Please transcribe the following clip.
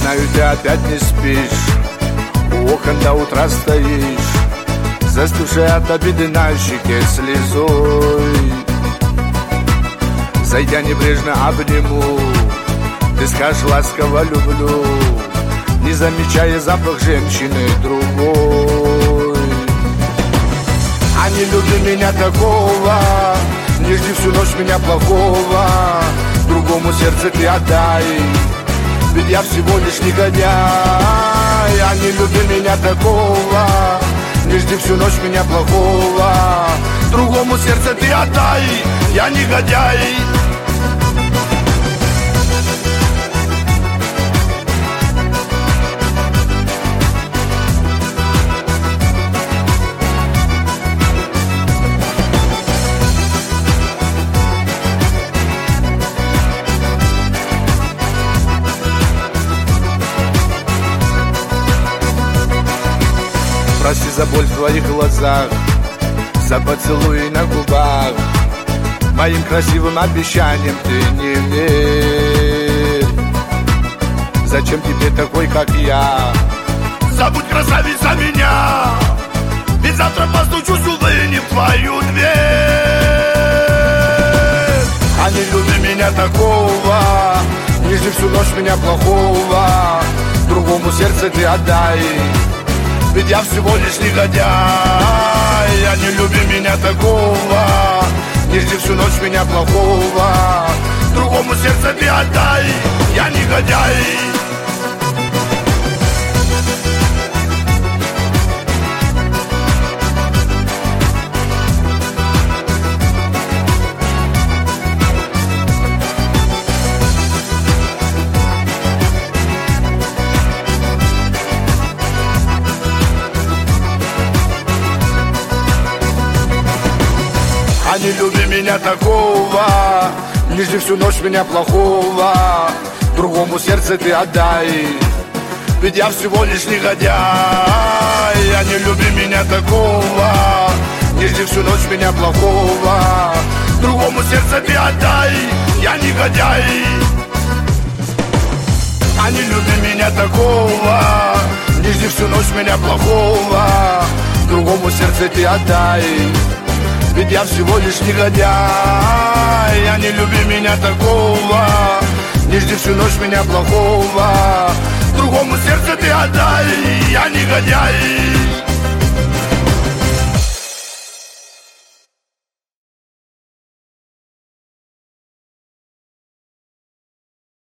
знаю, ты опять не спишь, у окон до утра стоишь, застывшая от обиды на щеке слезой. Зайдя небрежно обниму, ты скажешь ласково люблю, не замечая запах женщины другой. А не люби меня такого, не жди всю ночь меня плохого, другому сердце ты отдай, ведь я всего лишь негодяй. А не люби меня такого, не жди всю ночь меня плохого, другому сердце ты отдай, я негодяй. Прости за боль в твоих глазах, за поцелуи на губах, моим красивым обещаниям ты не верь. Зачем тебе такой, как я? Забудь, красавица, меня, ведь завтра постучусь, увы, не в твою дверь. А не люби меня такого, не жди всю ночь меня плохого, другому сердце ты отдай, ведь я всего лишь негодяй. А не люби меня такого, не жди всю ночь меня плохого, другому сердце ты отдай, я негодяй. А не люби меня такого, не жди всю ночь меня плохого, другому сердце ты отдай, ведь я всего лишь негодяй. А не люби меня такого, не жди всю ночь меня плохого, другому сердце ты отдай, я негодяй. А не люби меня такого, не жди всю ночь меня плохого, другому сердце ты отдай, ведь я всего лишь негодяй. А не люби меня такого, не жди всю ночь меня плохого, другому сердце ты отдай, я негодяй.